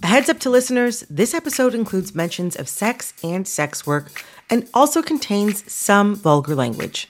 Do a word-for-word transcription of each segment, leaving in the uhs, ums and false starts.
A heads up to listeners, this episode includes mentions of sex and sex work and also contains some vulgar language.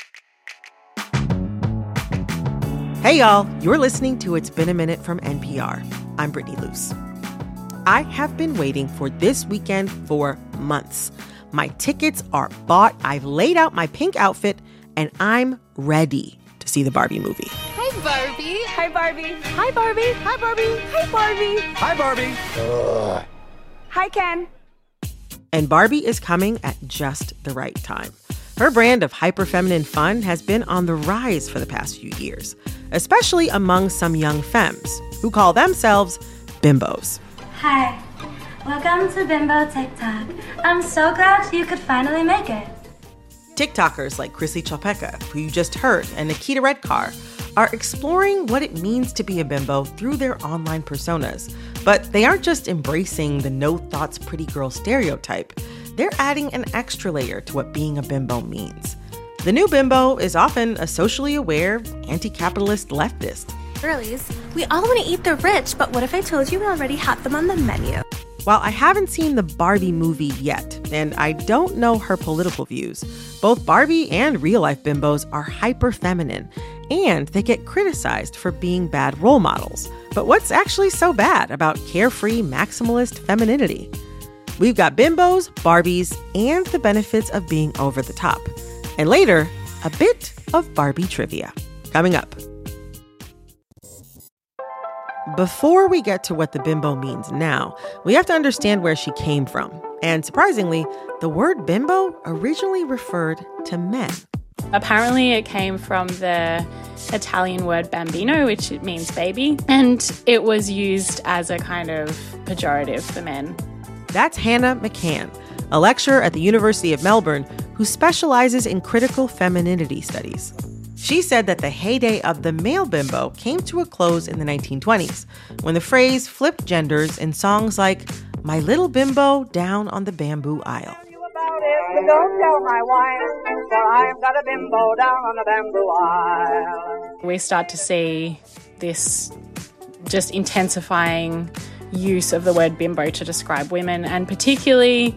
Hey y'all, you're listening to It's Been a Minute from N P R. I'm Brittany Luce. I have been waiting for this weekend for months. My tickets are bought, I've laid out my pink outfit, and I'm ready to see the Barbie movie. Hi, Barbie. Hi, Barbie. Hi, Barbie. Hi, Barbie. Hi, Barbie. Hi, Barbie. Ugh. Hi, Ken. And Barbie is coming at just the right time. Her brand of hyper-feminine fun has been on the rise for the past few years, especially among some young femmes who call themselves bimbos. Hi, welcome to Bimbo TikTok. I'm so glad you could finally make it. TikTokers like Chrissy Chopeka, who you just heard, and Nikita Redcar are exploring what it means to be a bimbo through their online personas. But they aren't just embracing the no-thoughts pretty girl stereotype. They're adding an extra layer to what being a bimbo means. The new bimbo is often a socially aware, anti-capitalist leftist. Girlies, we all want to eat the rich, but what if I told you we already had them on the menu? While I haven't seen the Barbie movie yet, and I don't know her political views, both Barbie and real-life bimbos are hyper-feminine, and they get criticized for being bad role models. But what's actually so bad about carefree, maximalist femininity? We've got bimbos, Barbies, and the benefits of being over the top. And later, a bit of Barbie trivia. Coming up. Before we get to what the bimbo means now, we have to understand where she came from. And surprisingly, the word bimbo originally referred to men. Apparently it came from the Italian word bambino, which means baby, and it was used as a kind of pejorative for men. That's Hannah McCann, a lecturer at the University of Melbourne who specializes in critical femininity studies. She said that the heyday of the male bimbo came to a close in the nineteen twenties, when the phrase flipped genders in songs like My Little Bimbo Down on the Bamboo Aisle. Don't tell my wife, for I've got a bimbo down on the bamboo aisle. We start to see this just intensifying use of the word bimbo to describe women, and particularly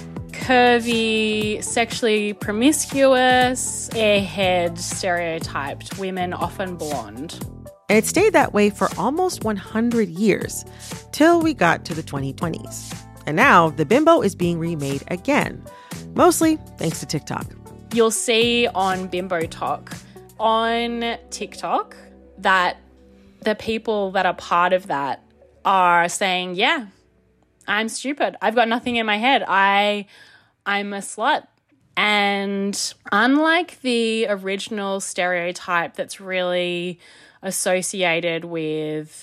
curvy, sexually promiscuous, airhead, stereotyped women, often blonde. And it stayed that way for almost one hundred years, till we got to the twenty twenties. And now the bimbo is being remade again, mostly thanks to TikTok. You'll see on Bimbo Talk on TikTok that the people that are part of that are saying, yeah, I'm stupid. I've got nothing in my head. I, I'm a slut. And unlike the original stereotype that's really associated with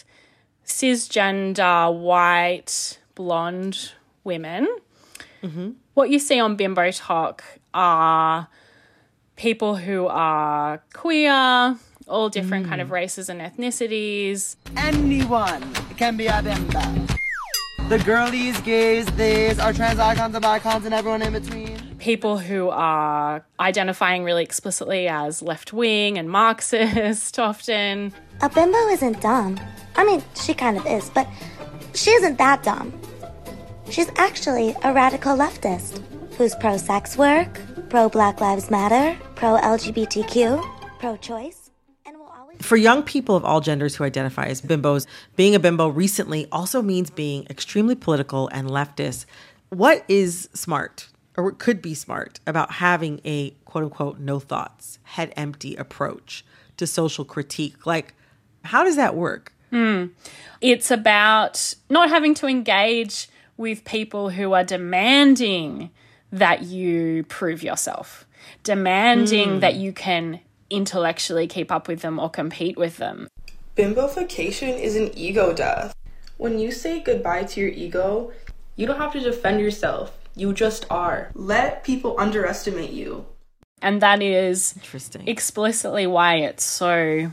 cisgender, white, blonde women, mm-hmm. what you see on Bimbo Talk are people who are queer, all different mm. kind of races and ethnicities. Anyone can be a bimbo. The girlies, gays, theys, our trans icons and icons and everyone in between. People who are identifying really explicitly as left-wing and Marxist often. A bimbo isn't dumb. I mean, she kind of is, but she isn't that dumb. She's actually a radical leftist who's pro-sex work, pro-Black Lives Matter, pro-L G B T Q, pro-choice. For young people of all genders who identify as bimbos, being a bimbo recently also means being extremely political and leftist. What is smart, or what could be smart, about having a quote-unquote no thoughts, head empty approach to social critique? Like, how does that work? Mm. It's about not having to engage with people who are demanding that you prove yourself, demanding mm. that you can intellectually keep up with them or compete with them. Bimbofication is an ego death. When you say goodbye to your ego, you don't have to defend yourself. You just are. Let people underestimate you. And that is Interesting. explicitly why it's so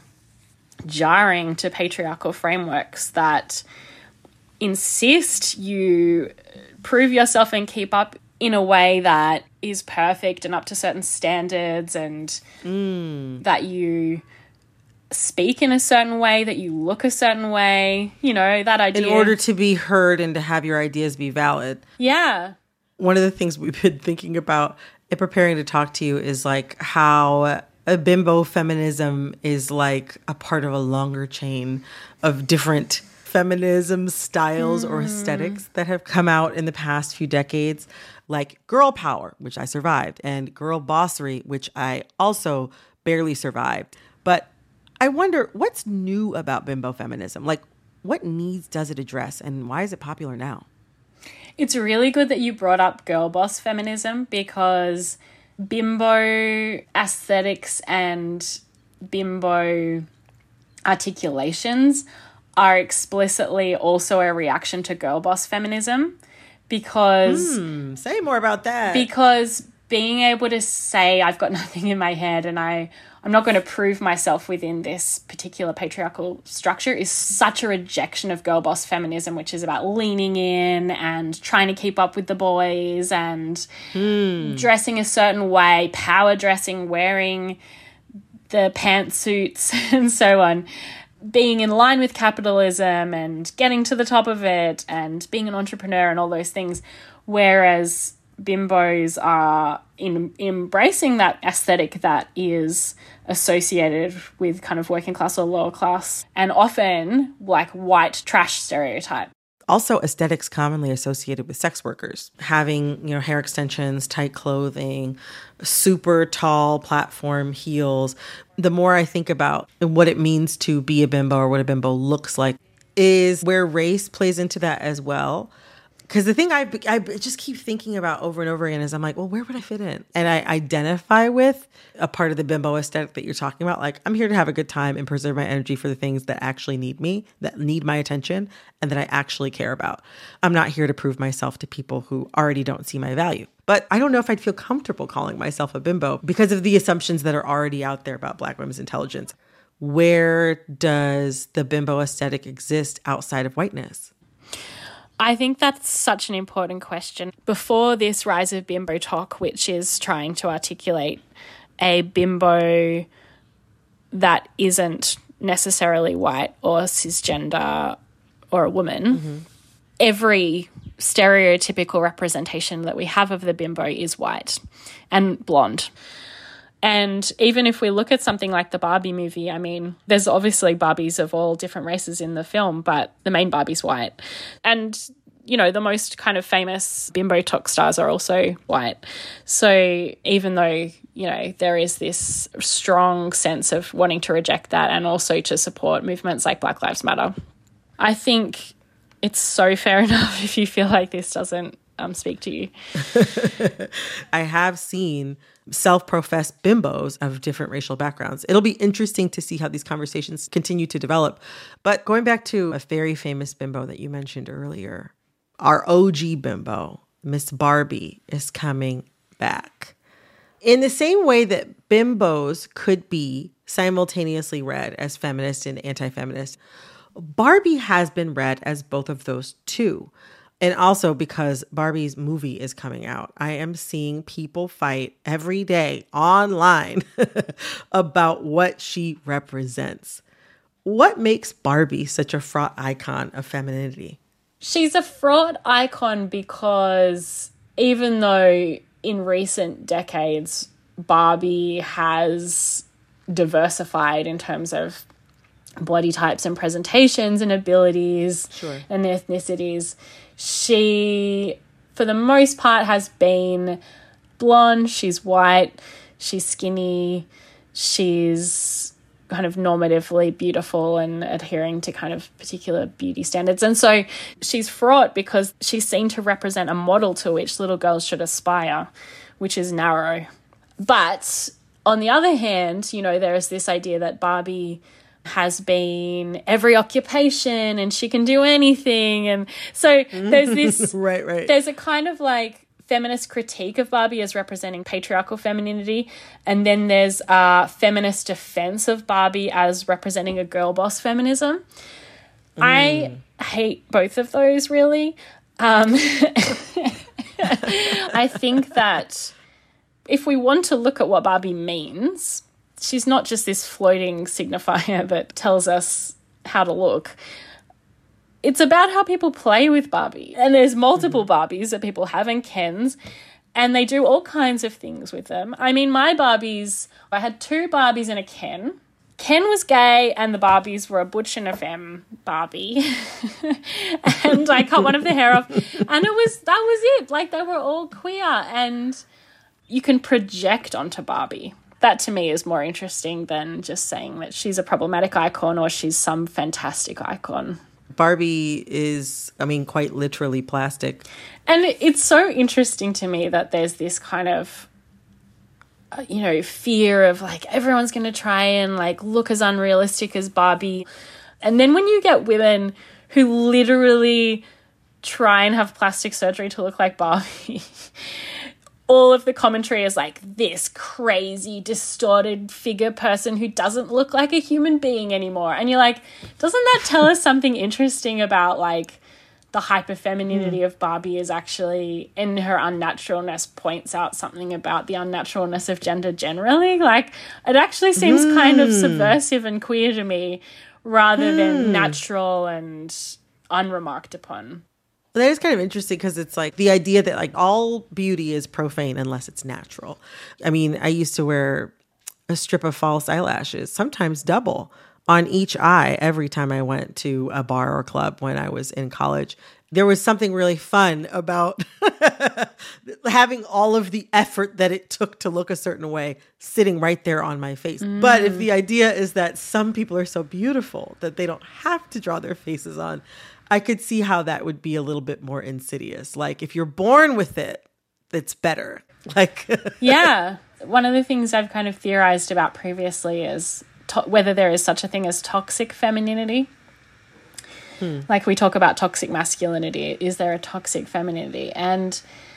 jarring to patriarchal frameworks that insist you prove yourself and keep up in a way that is perfect and up to certain standards, and mm. that you speak in a certain way, that you look a certain way, you know, that idea. In order to be heard and to have your ideas be valid. Yeah. One of the things we've been thinking about in preparing to talk to you is like how a bimbo feminism is like a part of a longer chain of different feminism styles mm. or aesthetics that have come out in the past few decades, like girl power, which I survived, and girl bossery, which I also barely survived. But I wonder, what's new about bimbo feminism? Like, what needs does it address, and why is it popular now? It's really good that you brought up girl boss feminism, because bimbo aesthetics and bimbo articulations are explicitly also a reaction to girl boss feminism, because... Hmm, say more about that. Because being able to say, I've got nothing in my head and I, I'm not going to prove myself within this particular patriarchal structure is such a rejection of girl boss feminism, which is about leaning in and trying to keep up with the boys and hmm. dressing a certain way, power dressing, wearing the pantsuits and so on. Being in line with capitalism and getting to the top of it and being an entrepreneur and all those things, whereas bimbos are in embracing that aesthetic that is associated with kind of working class or lower class and often like white trash stereotype. Also, aesthetics commonly associated with sex workers, having, you know, hair extensions, tight clothing, super tall platform heels. The more I think about what it means to be a bimbo or what a bimbo looks like is where race plays into that as well. Because the thing I, I just keep thinking about over and over again is I'm like, well, where would I fit in? And I identify with a part of the bimbo aesthetic that you're talking about. Like, I'm here to have a good time and preserve my energy for the things that actually need me, that need my attention, and that I actually care about. I'm not here to prove myself to people who already don't see my value. But I don't know if I'd feel comfortable calling myself a bimbo because of the assumptions that are already out there about Black women's intelligence. Where does the bimbo aesthetic exist outside of whiteness? I think that's such an important question. Before this rise of bimbo talk, which is trying to articulate a bimbo that isn't necessarily white or cisgender or a woman, mm-hmm. every stereotypical representation that we have of the bimbo is white and blonde. And even if we look at something like the Barbie movie, I mean, there's obviously Barbies of all different races in the film, but the main Barbie's white. And, you know, the most kind of famous bimbo talk stars are also white. So even though, you know, there is this strong sense of wanting to reject that and also to support movements like Black Lives Matter, I think it's so fair enough if you feel like this doesn't um, speak to you. I have seen self-professed bimbos of different racial backgrounds. It'll be interesting to see how these conversations continue to develop. But going back to a very famous bimbo that you mentioned earlier, our O G bimbo, Miss Barbie, is coming back. In the same way that bimbos could be simultaneously read as feminist and anti-feminist, Barbie has been read as both of those too. And also because Barbie's movie is coming out, I am seeing people fight every day online about what she represents. What makes Barbie such a fraught icon of femininity? She's a fraught icon because even though in recent decades Barbie has diversified in terms of body types and presentations and abilities sure. and ethnicities, she, for the most part, has been blonde, she's white, she's skinny, she's kind of normatively beautiful and adhering to kind of particular beauty standards. And so she's fraught because she's seen to represent a model to which little girls should aspire, which is narrow. But on the other hand, you know, there is this idea that Barbie has been every occupation and she can do anything. And so there's this, right, right. there's a kind of like feminist critique of Barbie as representing patriarchal femininity. And then there's a feminist defense of Barbie as representing a girl boss feminism. Mm. I hate both of those really. Um, I think that if we want to look at what Barbie means, she's not just this floating signifier that tells us how to look. It's about how people play with Barbie. And there's multiple Barbies that people have and Kens, and they do all kinds of things with them. I mean, my Barbies, I had two Barbies and a Ken. Ken was gay and the Barbies were a butch and a femme Barbie. And I cut one of the hair off, and it was, that was it. Like, they were all queer, and you can project onto Barbie. That to me is more interesting than just saying that she's a problematic icon or she's some fantastic icon. Barbie is, I mean, quite literally plastic. And it's so interesting to me that there's this kind of, uh, you know, fear of like everyone's going to try and like look as unrealistic as Barbie. And then when you get women who literally try and have plastic surgery to look like Barbie, all of the commentary is like this crazy, distorted figure person who doesn't look like a human being anymore. And you're like, doesn't that tell us something interesting about like the hyperfemininity mm. of Barbie is actually, in her unnaturalness, points out something about the unnaturalness of gender generally? Like, it actually seems mm. kind of subversive and queer to me rather mm. than natural and unremarked upon. That is kind of interesting because it's like the idea that like all beauty is profane unless it's natural. I mean, I used to wear a strip of false eyelashes, sometimes double, on each eye every time I went to a bar or club when I was in college. There was something really fun about having all of the effort that it took to look a certain way sitting right there on my face. Mm. But if the idea is that some people are so beautiful that they don't have to draw their faces on, I could see how that would be a little bit more insidious. Like if you're born with it, it's better. Like, yeah. One of the things I've kind of theorized about previously is to- whether there is such a thing as toxic femininity. Hmm. Like we talk about toxic masculinity. Is there a toxic femininity? And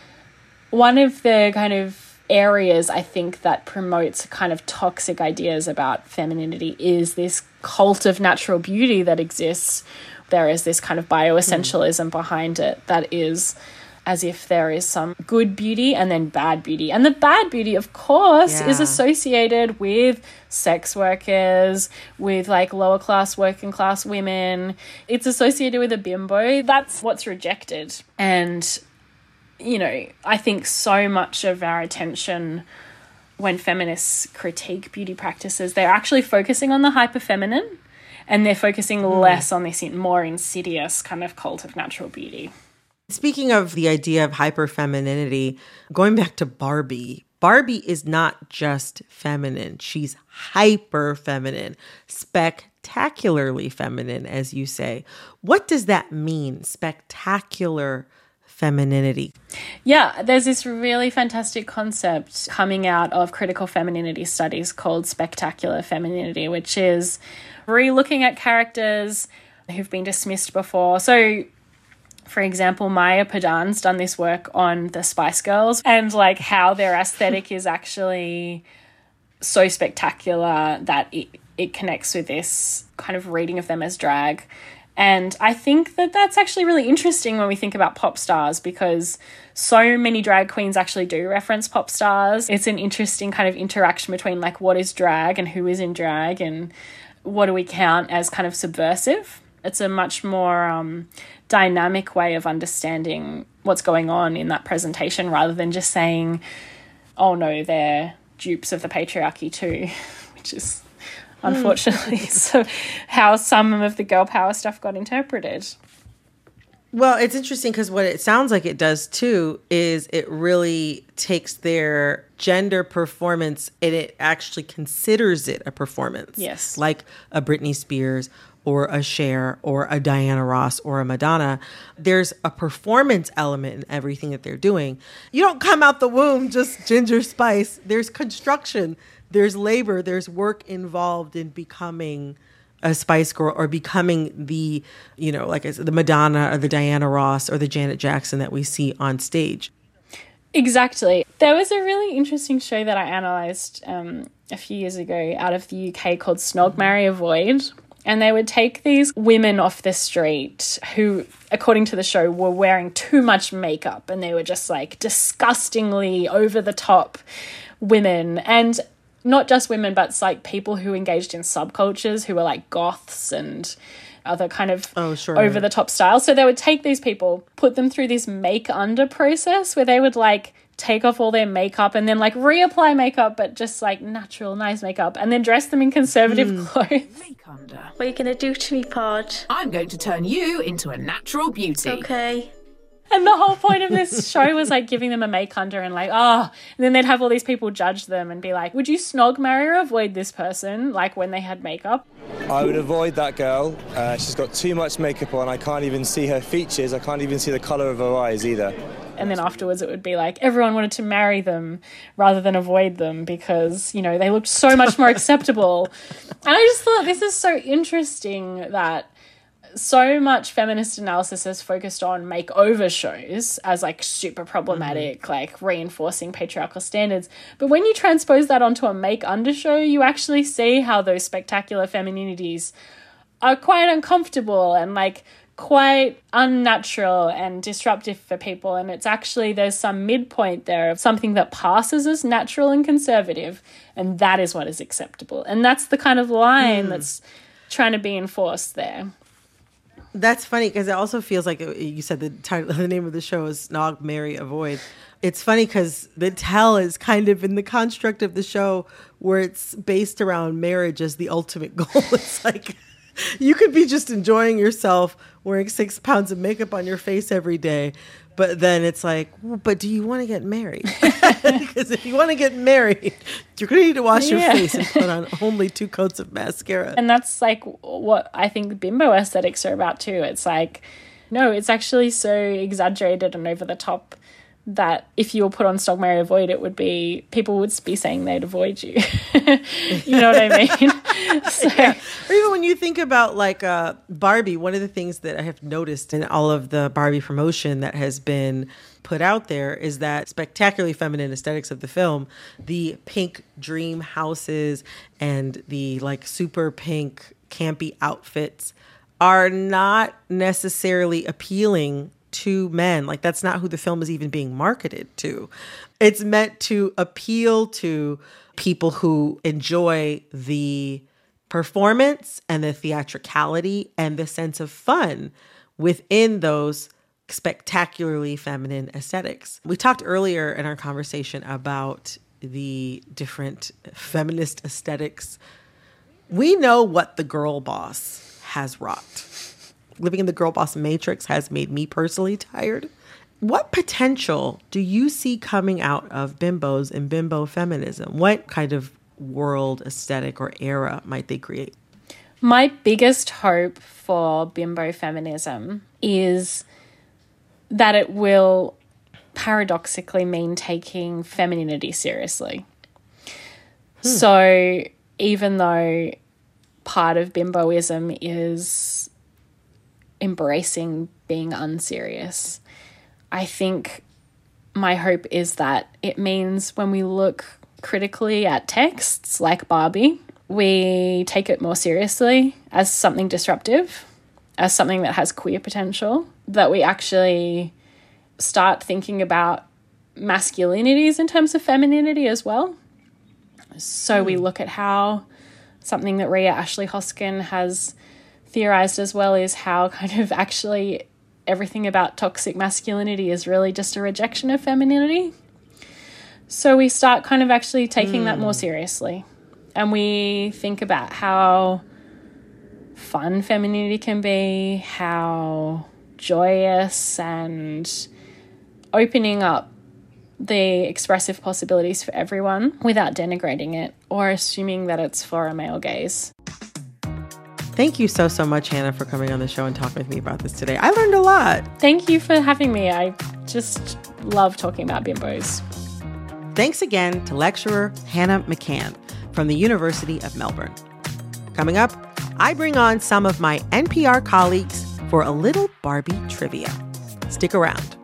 one of the kind of areas I think that promotes kind of toxic ideas about femininity is this cult of natural beauty that exists. There is this kind of bioessentialism mm. behind it that is as if there is some good beauty and then bad beauty. And the bad beauty, of course, yeah. is associated with sex workers, with like lower class, working class women. It's associated with a bimbo. That's what's rejected. And, you know, I think so much of our attention when feminists critique beauty practices, they're actually focusing on the hyperfeminine. And they're focusing mm. less on this more insidious kind of cult of natural beauty. Speaking of the idea of hyperfemininity, going back to Barbie, Barbie is not just feminine. She's hyper feminine, spectacularly feminine, as you say. What does that mean, spectacular femininity? Yeah, there's this really fantastic concept coming out of critical femininity studies called spectacular femininity, which is re-looking at characters who've been dismissed before. So, for example, Maya Padan's done this work on the Spice Girls and like how their aesthetic is actually so spectacular that it, it connects with this kind of reading of them as drag. And I think that that's actually really interesting when we think about pop stars, because so many drag queens actually do reference pop stars. It's an interesting kind of interaction between like what is drag and who is in drag and what do we count as kind of subversive. It's a much more um, dynamic way of understanding what's going on in that presentation rather than just saying, oh no, they're dupes of the patriarchy too, which is unfortunately so how some of the girl power stuff got interpreted. Well, it's interesting because what it sounds like it does too is it really takes their gender performance and it actually considers it a performance. Yes. Like a Britney Spears or a Cher or a Diana Ross or a Madonna. There's a performance element in everything that they're doing. You don't come out the womb just Ginger Spice. There's construction, there's labor, there's work involved in becoming a Spice Girl or becoming the, you know, like I said, the Madonna or the Diana Ross or the Janet Jackson that we see on stage. Exactly. There was a really interesting show that I analysed um, a few years ago out of the U K called Snog, Marry, Avoid. And they would take these women off the street who, according to the show, were wearing too much makeup and they were just like disgustingly over the top women. And not just women, but it's like people who engaged in subcultures who were like goths and other kind of oh, sure. over-the-top styles. So they would take these people, put them through this make-under process where they would like take off all their makeup and then like reapply makeup, but just like natural, nice makeup, and then dress them in conservative mm. clothes. Make-under. What are you going to do to me, Pod? I'm going to turn you into a natural beauty. Okay. And the whole point of this show was like giving them a make-under and like, oh, and then they'd have all these people judge them and be like, would you snog, marry, or avoid this person? Like when they had makeup. I would avoid that girl. Uh, she's got too much makeup on. I can't even see her features. I can't even see the colour of her eyes either. And then afterwards it would be like everyone wanted to marry them rather than avoid them because, you know, they looked so much more acceptable. And I just thought this is so interesting that so much feminist analysis has focused on makeover shows as like super problematic, mm-hmm. like reinforcing patriarchal standards. But when you transpose that onto a make-under show, you actually see how those spectacular femininities are quite uncomfortable and like quite unnatural and disruptive for people. And it's actually, there's some midpoint there of something that passes as natural and conservative, and that is what is acceptable. And that's the kind of line mm. that's trying to be enforced there. That's funny because it also feels like you said the title, the name of the show is Snog, Marry, Avoid. It's funny because the tell is kind of in the construct of the show where it's based around marriage as the ultimate goal. It's like you could be just enjoying yourself wearing six pounds of makeup on your face every day. But then it's like, well, but do you want to get married? Because if you want to get married, you're going to need to wash yeah. your face and put on only two coats of mascara. And that's like what I think bimbo aesthetics are about too. It's like, no, it's actually so exaggerated and over the top that if you were put on Snog, Marry, Avoid, it would be, people would be saying they'd avoid you. You know what I mean? So. Yeah. Or even when you think about like uh, Barbie, one of the things that I have noticed in all of the Barbie promotion that has been put out there is that spectacularly feminine aesthetics of the film, the pink dream houses and the like super pink campy outfits are not necessarily appealing to men. Like that's not who the film is even being marketed to. It's meant to appeal to people who enjoy the performance and the theatricality and the sense of fun within those spectacularly feminine aesthetics. We talked earlier in our conversation about the different feminist aesthetics. We know what the girl boss has wrought. Living in the girl boss matrix has made me personally tired. What potential do you see coming out of bimbos and bimbo feminism? What kind of world, aesthetic, or era might they create? My biggest hope for bimbo feminism is that it will paradoxically mean taking femininity seriously. Hmm. So even though part of bimboism is embracing being unserious, I think my hope is that it means when we look critically at texts like Barbie, we take it more seriously as something disruptive, as something that has queer potential, that we actually start thinking about masculinities in terms of femininity as well. So mm. we look at how something that Ria Ashley Hoskin has theorized as well is how kind of actually everything about toxic masculinity is really just a rejection of femininity. So we start kind of actually taking mm. that more seriously. And we think about how fun femininity can be, how joyous and opening up the expressive possibilities for everyone without denigrating it or assuming that it's for a male gaze. Thank you so, so much, Hannah, for coming on the show and talking with me about this today. I learned a lot. Thank you for having me. I just love talking about bimbos. Thanks again to lecturer Hannah McCann from the University of Melbourne. Coming up, I bring on some of my N P R colleagues for a little Barbie trivia. Stick around.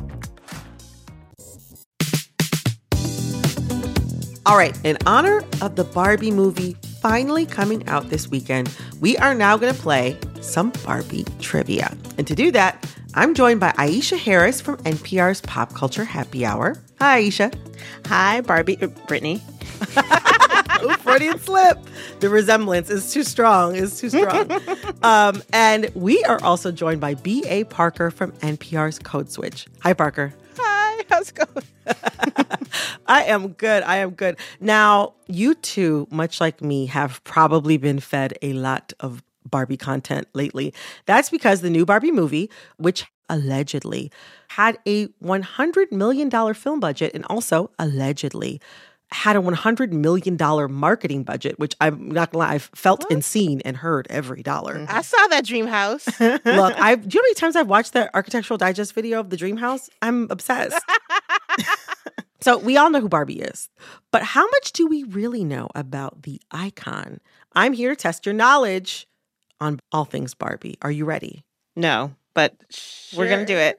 All right, in honor of the Barbie movie finally coming out this weekend, we are now going to play some Barbie trivia. And to do that, I'm joined by Aisha Harris from N P R's Pop Culture Happy Hour. Hi, Aisha. Hi, Barbie. Uh, Brittany. Ooh, Freudian slip. The resemblance is too strong, is too strong. um, and we are also joined by B A. Parker from N P R's Code Switch. Hi, Parker. Hi, how's it going? I am good. I am good. Now, you two, much like me, have probably been fed a lot of Barbie content lately. That's because the new Barbie movie, which allegedly had a one hundred million dollars film budget and also allegedly had a one hundred million dollars marketing budget, which I'm not gonna lie, I've felt what? and seen and heard every dollar. I saw that dream house. Look, I've, do you know how many times I've watched that Architectural Digest video of the dream house? I'm obsessed. So we all know who Barbie is, but how much do we really know about the icon? I'm here to test your knowledge on all things Barbie. Are you ready? No, but sure. We're going to do it.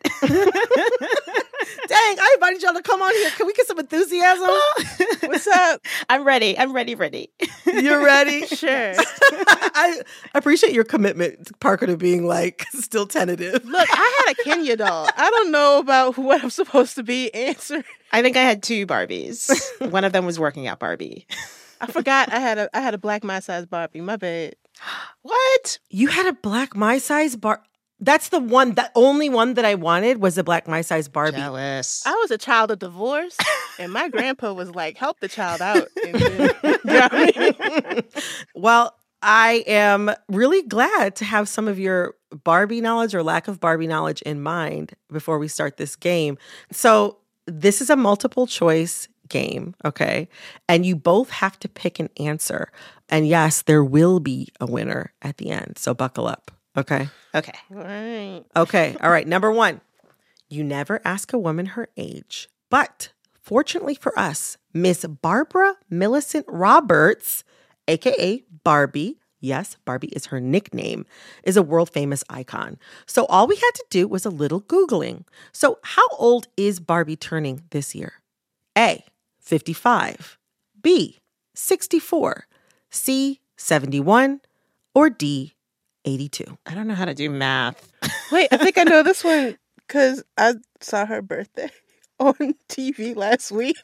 Dang, I invited y'all to come on here. Can we get some enthusiasm? What's up? I'm ready. I'm ready, ready. You're ready? Sure. I appreciate your commitment, Parker, to being like still tentative. Look, I had a Kenya doll. I don't know about what I'm supposed to be answering. I think I had two Barbies. One of them was working out Barbie. I forgot I had a I had a black my size Barbie. My bad. What? You had a black my size Bar? That's the one, the only one that I wanted was a black my size Barbie. Jealous. I was a child of divorce, and my grandpa was like, help the child out. And then, you know what I mean? Well, I am really glad to have some of your Barbie knowledge or lack of Barbie knowledge in mind before we start this game. So this is a multiple choice game, okay? And you both have to pick an answer. And yes, there will be a winner at the end. So buckle up, okay? Okay. All right. Okay. All right. Number one, you never ask a woman her age. But fortunately for us, Miss Barbara Millicent Roberts, a k a. Barbie, yes, Barbie is her nickname, is a world-famous icon. So all we had to do was a little Googling. So how old is Barbie turning this year? A, fifty-five, B, sixty-four, C, seventy-one, or D, eighty-two? I don't know how to do math. Wait, I think I know this one because I saw her birthday on T V last week.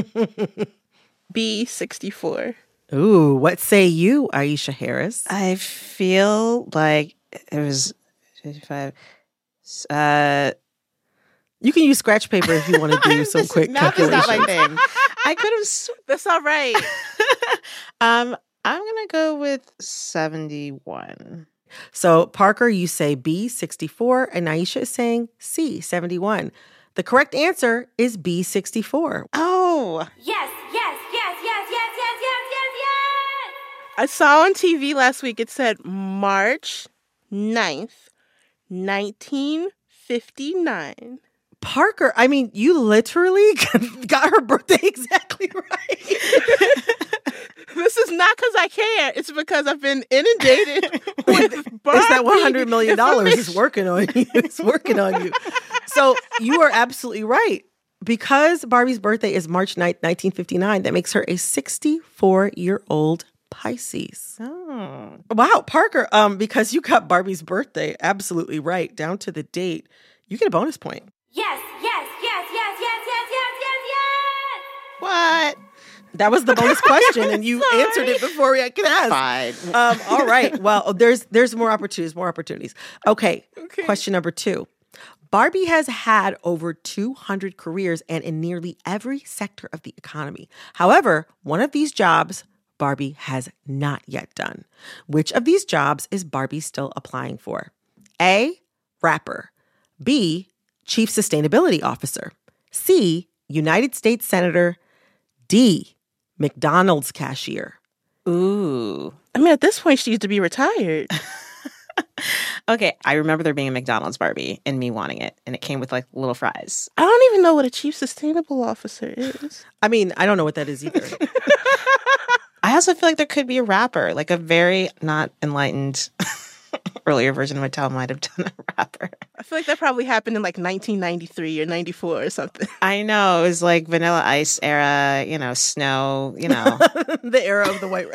B, sixty-four. Ooh, what say you, Aisha Harris? I feel like it was fifty-five. Uh, you can use scratch paper if you want to do some quick calculations. Math is not my thing. I could have. Sw- That's all right. um, I'm gonna go with seventy-one. So Parker, you say B, sixty-four, and Aisha is saying C, seventy-one. The correct answer is B, sixty-four. Oh, yes, yes, yes, yes, yes, yes, yes, yes, yes. I saw on T V last week, it said March ninth, nineteen fifty-nine. Parker, I mean, you literally got her birthday exactly right. This is not because I care. It's because I've been inundated with Barbie. It's that one hundred million dollars is working on you. It's working on you. So you are absolutely right. Because Barbie's birthday is March ninth, nineteen fifty-nine, that makes her a sixty-four-year-old Pisces. Oh. Wow, Parker, um, because you got Barbie's birthday absolutely right, down to the date, you get a bonus point. Yes, yes, yes, yes, yes, yes, yes, yes, yes. What? That was the bonus question, and you answered it before I could ask. Fine. Um, all right. Well, there's there's more opportunities, more opportunities. Okay. okay. Question number two. Barbie has had over two hundred careers and in nearly every sector of the economy. However, one of these jobs Barbie has not yet done. Which of these jobs is Barbie still applying for? A, rapper. B, chief sustainability officer. C, United States Senator. D, McDonald's cashier. Ooh. I mean, at this point, she used to be retired. Okay, I remember there being a McDonald's Barbie and me wanting it, and it came with like little fries. I don't even know what a chief sustainable officer is. I mean, I don't know what that is either. I also feel like there could be a rapper, like a very not enlightened earlier version of Mattel might have done a rapper. I feel like that probably happened in like nineteen ninety-three or ninety-four or something. I know. It was like Vanilla Ice era, you know, Snow, you know. The era of the white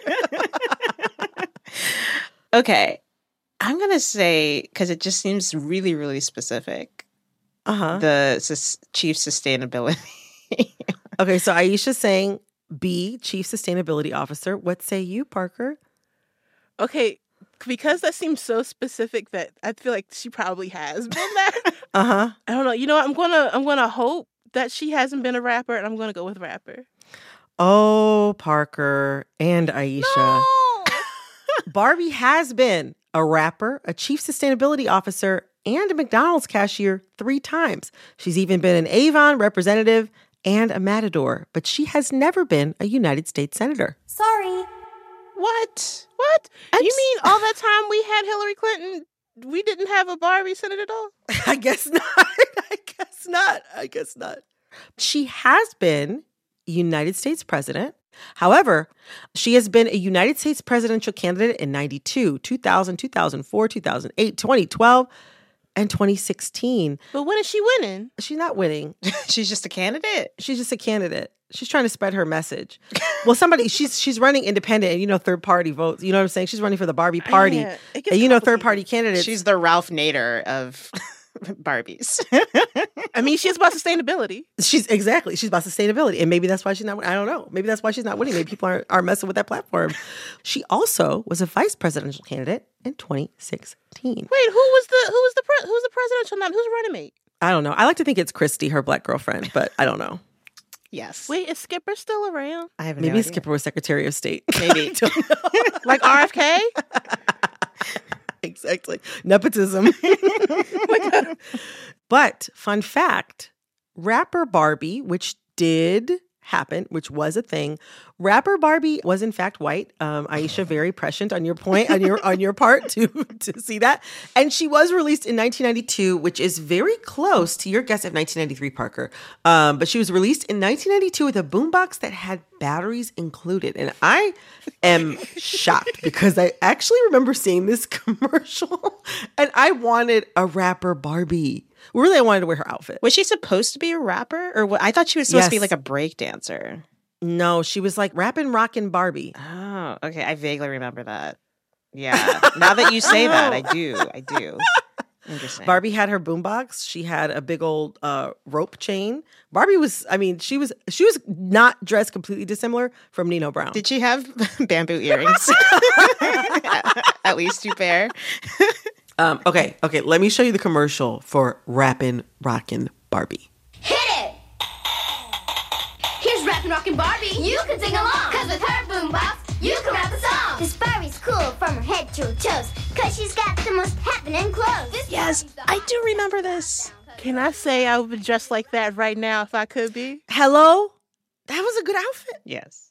rapper. Okay. I'm going to say, because it just seems really, really specific, uh-huh. the sus- chief sustainability. Okay, so Aisha's saying B, Chief Sustainability Officer. What say you, Parker? Okay, because that seems so specific that I feel like she probably has been that. Uh-huh. I don't know. You know what? I'm gonna I'm gonna hope that she hasn't been a rapper, and I'm gonna go with rapper. Oh, Parker and Aisha. No! Barbie has been a rapper, a chief sustainability officer, and a McDonald's cashier three times. She's even been an Avon representative and a matador, but she has never been a United States senator. Sorry. What? What? It's- You mean all that time we had Hillary Clinton, we didn't have a Barbie senator doll? I guess not. I guess not. I guess not. She has been United States president. However, she has been a United States presidential candidate in ninety-two, two thousand, two thousand four, two thousand eight, twenty twelve, and twenty sixteen. But when is she winning? She's not winning. She's just a candidate. She's just a candidate. She's trying to spread her message. Well, somebody, she's she's running independent and, you know, third party votes. You know what I'm saying? She's running for the Barbie party. Yeah, it gets and, you know, third party candidates. She's the Ralph Nader of Barbies. I mean, she's about sustainability. She's exactly. She's about sustainability. And maybe that's why she's not, I don't know. Maybe that's why she's not winning. Maybe people aren't, aren't messing with that platform. She also was a vice presidential candidate in twenty sixteen. Wait, who was the who was the pre- who's the presidential nominee? Who's running mate? I don't know. I like to think it's Christy, her black girlfriend, but I don't know. Yes. Wait, is Skipper still around? I have no Maybe idea. Skipper was Secretary of State. Maybe. I don't know. Like R F K? Exactly. Nepotism. Oh my God. But fun fact, rapper Barbie, which did happen, which was a thing, rapper Barbie was in fact white. Um, Aisha, very prescient on your point, on your on your part to, to see that. And she was released in nineteen ninety-two, which is very close to your guess of nineteen ninety-three, Parker. Um, but she was released in nineteen ninety-two with a boombox that had batteries included. And I am shocked because I actually remember seeing this commercial and I wanted a rapper Barbie. Really, I wanted to wear her outfit. Was she supposed to be a rapper? Or what? I thought she was supposed Yes. to be like a break dancer. No, she was like rapping, rockin' Barbie. Oh, okay. I vaguely remember that. Yeah. Now that you say that, I do. I do. Interesting. Barbie had her boombox. She had a big old uh, rope chain. Barbie was, I mean, she was she was not dressed completely dissimilar from Nino Brown. Did she have bamboo earrings? At least two pair. Um, okay, okay. Let me show you the commercial for Rappin' Rockin' Barbie. Hit it! Here's Rappin' Rockin' Barbie. You can sing along, cause with her boombox, you can rap a song. This Barbie's cool from her head to her toes, cause she's got the most happening clothes. This Yes, I do remember this. Can I say I would be dressed like that right now if I could be? Hello? That was a good outfit. Yes.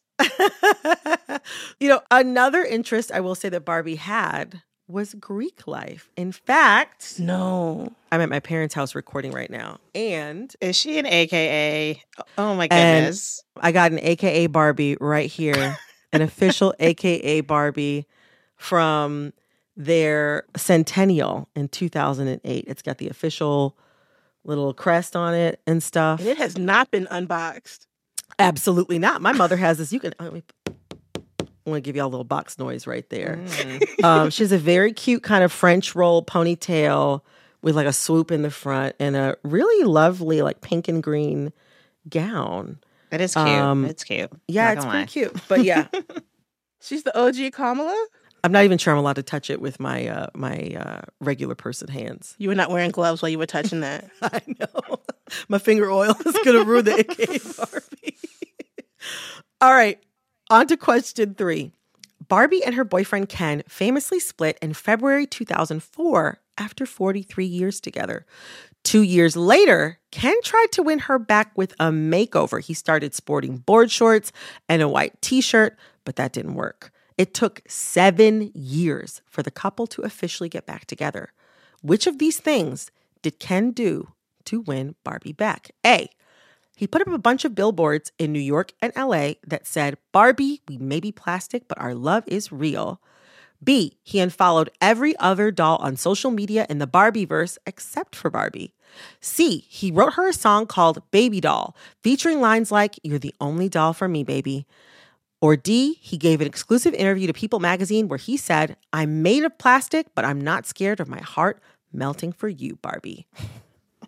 You know, another interest I will say that Barbie had was Greek life. In fact, no. I'm at my parents' house recording right now. And is she an A K A? Oh my and goodness. I got an A K A Barbie right here. An official A K A Barbie from their centennial in two thousand eight. It's got the official little crest on it and stuff. And it has not been unboxed. Absolutely not. My mother has this. You can. I want to give you all a little box noise right there. Mm. Um, she has a very cute kind of French roll ponytail with like a swoop in the front and a really lovely like pink and green gown. It is cute. Um, it's cute. Yeah, not it's pretty lie. cute. But yeah. She's the O G Kamala? I'm not even sure I'm allowed to touch it with my uh, my uh, regular person hands. You were not wearing gloves while you were touching that. I know. My finger oil is going to ruin the A K A Barbie. All right. On to question three. Barbie and her boyfriend Ken famously split in February two thousand four after forty-three years together. Two years later, Ken tried to win her back with a makeover. He started sporting board shorts and a white t-shirt, but that didn't work. It took seven years for the couple to officially get back together. Which of these things did Ken do to win Barbie back? A, he put up a bunch of billboards in New York and L A that said, Barbie, we may be plastic, but our love is real. B, he unfollowed every other doll on social media in the Barbieverse except for Barbie. C, he wrote her a song called Baby Doll, featuring lines like, you're the only doll for me, baby. Or D, he gave an exclusive interview to People magazine where he said, I'm made of plastic, but I'm not scared of my heart melting for you, Barbie.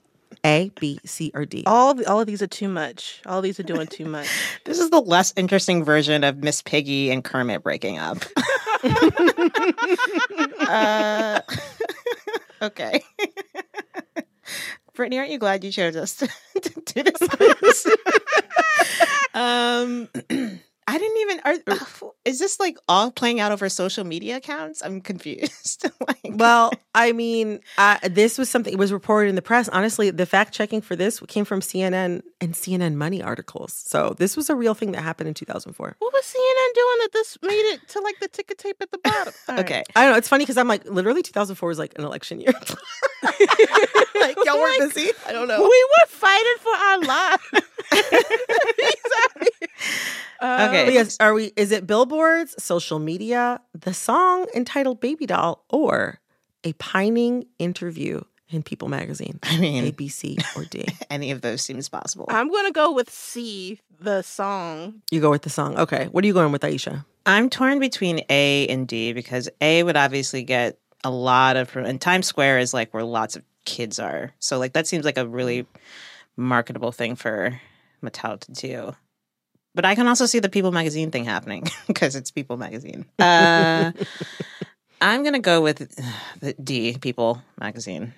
A, B, C, or D? All the, all of these are too much. All of these are doing too much. This is the less interesting version of Miss Piggy and Kermit breaking up. uh, okay. Brittany, aren't you glad you chose us to, to do this? um, I didn't even. Are, uh, is this like all playing out over social media accounts? I'm confused. like, Well, I mean, uh, this was something, it was reported in the press. Honestly, the fact checking for this came from C N N and C N N Money articles. So this was a real thing that happened in two thousand four. What was C N N doing that this made it to like the ticket tape at the bottom? All okay. right. I don't know. It's funny because I'm like, literally two thousand four was like an election year. Like, y'all weren't Like, busy? I don't know. We were fighting for our lives. Uh, Okay. but yes, are we, is it billboards, social media, the song entitled Baby Doll, or a pining interview in People magazine? I mean, A, B, C, or D? any of those seems possible. I'm going to go with C, the song. You go with the song. Okay. What are you going with, Aisha? I'm torn between A and D because A would obviously get a lot of, and Times Square is like where lots of kids are. So like that seems like a really marketable thing for Mattel to do. But I can also see the People magazine thing happening because it's People magazine. Uh, I'm going to go with the D, People magazine.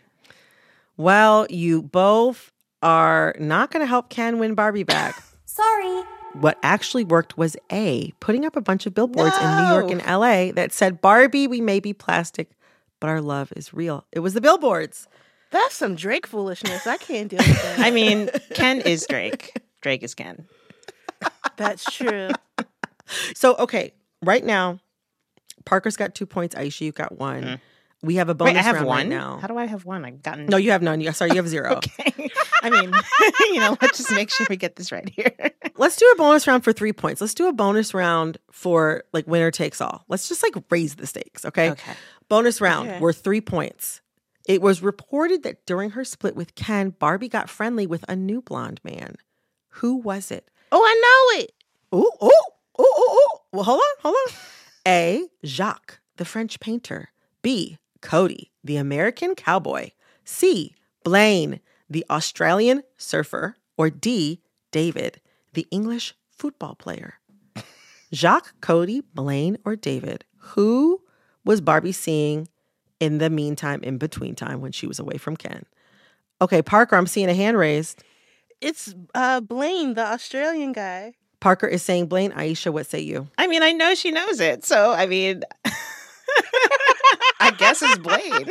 Well, you both are not going to help Ken win Barbie back. Sorry. What actually worked was A, putting up a bunch of billboards No. in New York and L A that said, Barbie, we may be plastic, but our love is real. It was the billboards. That's some Drake foolishness. I can't deal with that. I mean, Ken is Drake. Drake is Ken. That's true. So, okay, right now, Parker's got two points. Aisha, you got one. Mm. We have a bonus Wait, I have round one right now. How do I have one? I've gotten. No, you have none. You, sorry, you have zero. Okay. I mean, you know, let's just make sure we get this right here. Let's do a bonus round for three points. Let's do a bonus round for like winner takes all. Let's just like raise the stakes, okay? Okay. Bonus round, Okay. we're three points. It was reported that during her split with Ken, Barbie got friendly with a new blonde man. Who was it? Oh, I know it. Ooh, ooh, ooh, ooh, ooh. Well, hold on, hold on. A, Jacques, the French painter. B, Cody, the American cowboy. C, Blaine, the Australian surfer. Or D, David, the English football player. Jacques, Cody, Blaine, or David. Who was Barbie seeing in the meantime, in between time when she was away from Ken? Okay, Parker, I'm seeing a hand raised. It's uh, Blaine, the Australian guy. Parker is saying Blaine. Aisha, what say you? I mean, I know she knows it. So, I mean, I guess it's Blaine.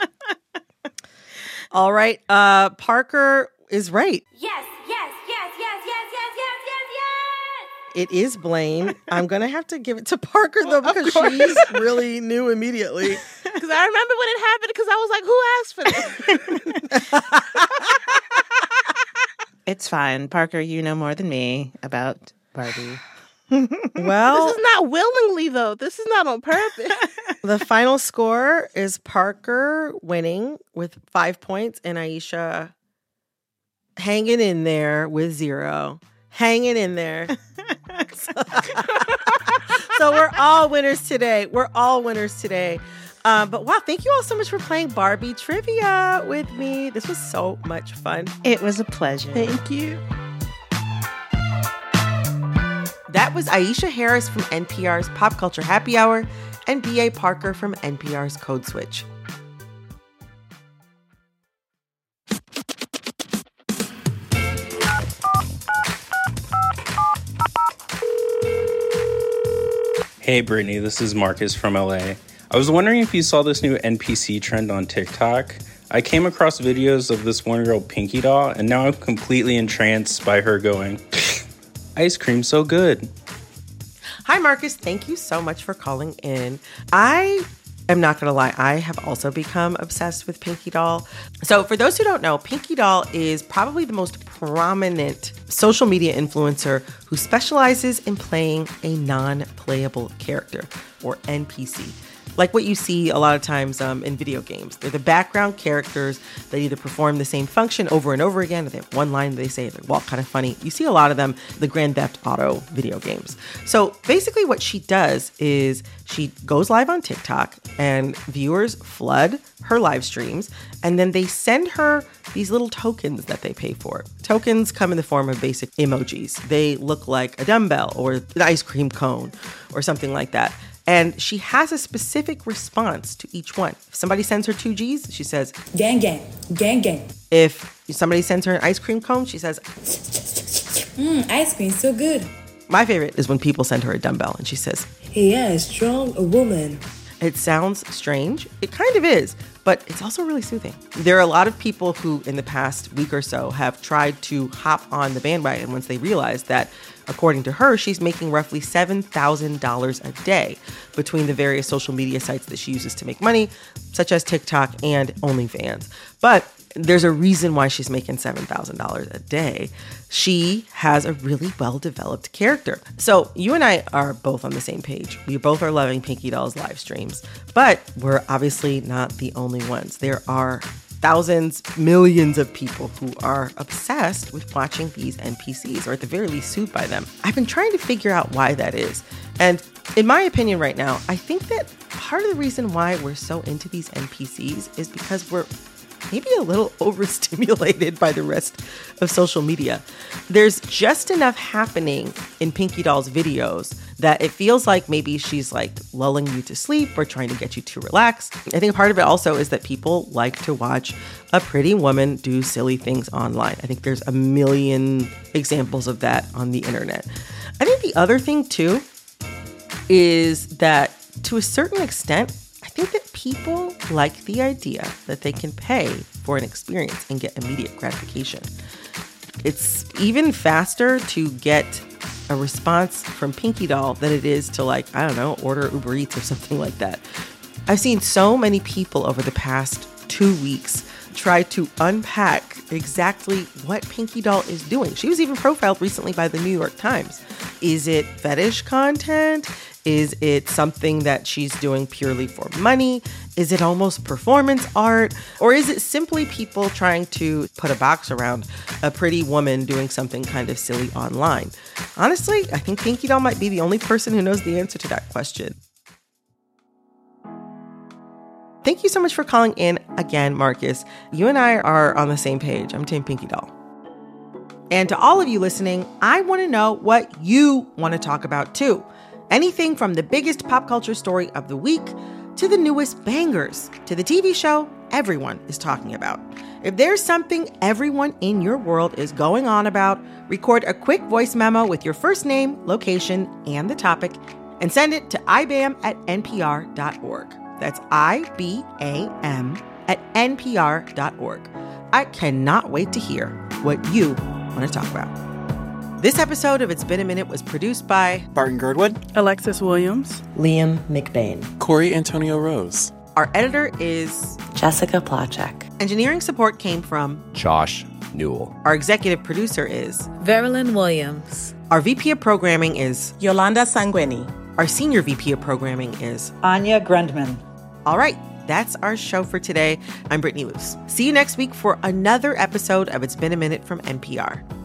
All right. Uh, Parker is right. Yes, yes, yes, yes, yes, yes, yes, yes, yes. It is Blaine. I'm going to have to give it to Parker, though, because she's really knew immediately. Because I remember when it happened because I was like, who asked for this? It's fine. Parker, you know more than me about Barbie. Well, This is not willingly, though. This is not on purpose. the final score is Parker winning with five points and Aisha hanging in there with zero. Hanging in there. so, so we're all winners today. We're all winners today. Um, but wow, thank you all so much for playing Barbie Trivia with me. This was so much fun. It was a pleasure. Thank you. That was Aisha Harris from N P R's Pop Culture Happy Hour and B A Parker from N P R's Code Switch. Hey Brittany, this is Marcus from L A. I was wondering if you saw this new N P C trend on TikTok. I came across videos of this one girl, Pinky Doll, and now I'm completely entranced by her going, ice cream so good. Hi, Marcus. Thank you so much for calling in. I am not going to lie. I have also become obsessed with Pinky Doll. So for those who don't know, Pinky Doll is probably the most prominent social media influencer who specializes in playing a non-playable character, or N P C. like what you see a lot of times um, in video games. They're the background characters that either perform the same function over and over again, or they have one line they say, they're all kind of funny. You see a lot of them in the Grand Theft Auto video games. So basically what she does is she goes live on TikTok and viewers flood her live streams, and then they send her these little tokens that they pay for. Tokens come in the form of basic emojis. They look like a dumbbell or an ice cream cone or something like that. And she has a specific response to each one. If somebody sends her two G's, she says, gang, gang, gang, gang. If somebody sends her an ice cream cone, she says, mmm, ice cream, so good. My favorite is when people send her a dumbbell and she says, yeah, strong, a woman. It sounds strange. It kind of is, but it's also really soothing. There are a lot of people who in the past week or so have tried to hop on the bandwagon once they realized that, according to her, she's making roughly seven thousand dollars a day between the various social media sites that she uses to make money, such as TikTok and OnlyFans. But there's a reason why she's making seven thousand dollars a day. She has a really well-developed character. So you and I are both on the same page. We both are loving Pinky Doll's live streams, but we're obviously not the only ones. There are thousands, millions of people who are obsessed with watching these N P Cs, or at the very least sued by them. I've been trying to figure out why that is. And in my opinion right now, I think that part of the reason why we're so into these N P Cs is because we're maybe a little overstimulated by the rest of social media. There's just enough happening in Pinky Doll's videos that it feels like maybe she's like lulling you to sleep or trying to get you to relax. I think part of it also is that people like to watch a pretty woman do silly things online. I think there's a million examples of that on the internet. I think the other thing too is that to a certain extent, I think that people like the idea that they can pay for an experience and get immediate gratification. It's even faster to get a response from Pinky Doll than it is to, like, I don't know, order Uber Eats or something like that. I've seen so many people over the past two weeks try to unpack exactly what Pinky Doll is doing. She was even profiled recently by the New York Times. Is it fetish content? Is it something that she's doing purely for money? Is it almost performance art? Or is it simply people trying to put a box around a pretty woman doing something kind of silly online? Honestly, I think Pinky Doll might be the only person who knows the answer to that question. Thank you so much for calling in again, Marcus. You and I are on the same page. I'm Team Pinky Doll. And to all of you listening, I want to know what you want to talk about too. Anything from the biggest pop culture story of the week to the newest bangers to the T V show everyone is talking about. If there's something everyone in your world is going on about, record a quick voice memo with your first name, location, and the topic, and send it to I B A M at N P R dot org. That's I B A M at N P R dot org. I cannot wait to hear what you want to talk about. This episode of It's Been a Minute was produced by Barton Girdwood, Alexis Williams, Liam McBain, Corey Antonio Rose. Our editor is Jessica Plachek. Engineering support came from Josh Newell. Our executive producer is Verilyn Williams. Our V P of programming is Yolanda Sanguini. Our senior V P of programming is Anya Grundman. All right, that's our show for today. I'm Brittany Luce. See you next week for another episode of It's Been a Minute from N P R.